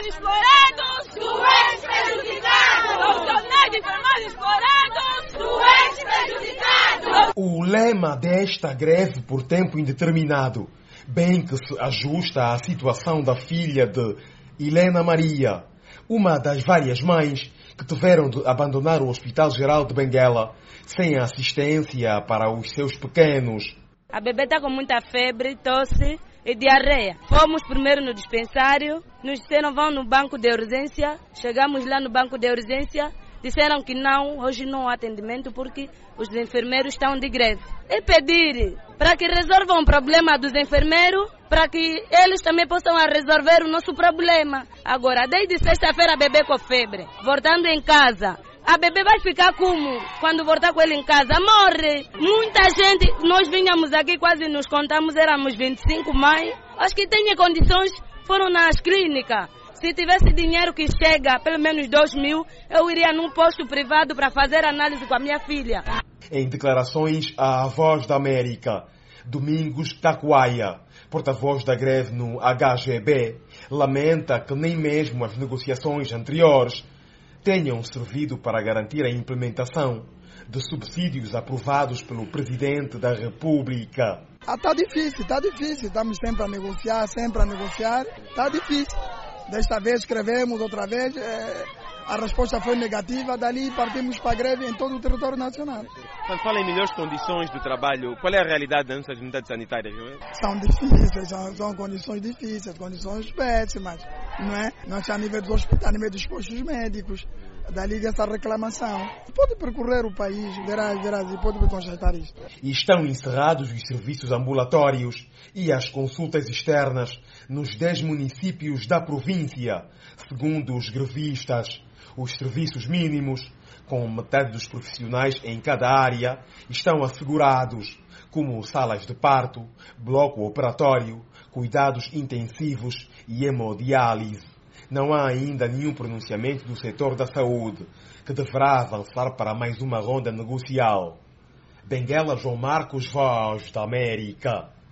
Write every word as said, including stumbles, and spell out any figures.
enfermagem explorados, doentes prejudicados. Profissionais de enfermagem explorados, doentes prejudicados. O lema desta greve por tempo indeterminado, bem que se ajusta à situação da filha de Helena Maria, uma das várias mães que tiveram de abandonar o Hospital Geral de Benguela sem assistência para os seus pequenos. A bebê está com muita febre, tosse e diarreia. Fomos primeiro no dispensário, nos disseram vão no banco de urgência. Chegamos lá no banco de urgência, disseram que não, hoje não há atendimento porque os enfermeiros estão de greve. E pedir para que resolvam o problema dos enfermeiros, para que eles também possam resolver o nosso problema. Agora, desde sexta-feira a bebê com febre, voltando em casa. A bebê vai ficar como? Quando voltar com ele em casa, morre. Muita gente, nós vinhamos aqui, quase nos contamos, éramos vinte e cinco mães. As que têm condições foram nas clínicas. Se tivesse dinheiro que chega, pelo menos dois mil, eu iria num posto privado para fazer análise com a minha filha. Em declarações à Voz da América, Domingos Tacuaia, porta-voz da greve no H G B, lamenta que nem mesmo as negociações anteriores tenham servido para garantir a implementação de subsídios aprovados pelo Presidente da República. Ah, tá difícil, tá difícil. Estamos sempre a negociar, sempre a negociar. Tá difícil. Desta vez escrevemos, outra vez, é, a resposta foi negativa, dali partimos para a greve em todo o território nacional. Quando fala em melhores condições de trabalho, qual é a realidade das nossas unidades sanitárias? Não é? São difíceis, são, são condições difíceis, condições péssimas, não é? Nós a nível dos hospitais, a nível dos postos médicos, dali dessa reclamação. Pode percorrer o país, verás, verás, e pode constatar isto. E estão encerrados os serviços ambulatórios e as consultas externas nos dez municípios da província, segundo os grevistas. Os serviços mínimos, com metade dos profissionais em cada área, estão assegurados, como salas de parto, bloco operatório, cuidados intensivos e hemodiálise. Não há ainda nenhum pronunciamento do setor da saúde, que deverá avançar para mais uma ronda negocial. Benguela, João Marcos, Voz da América.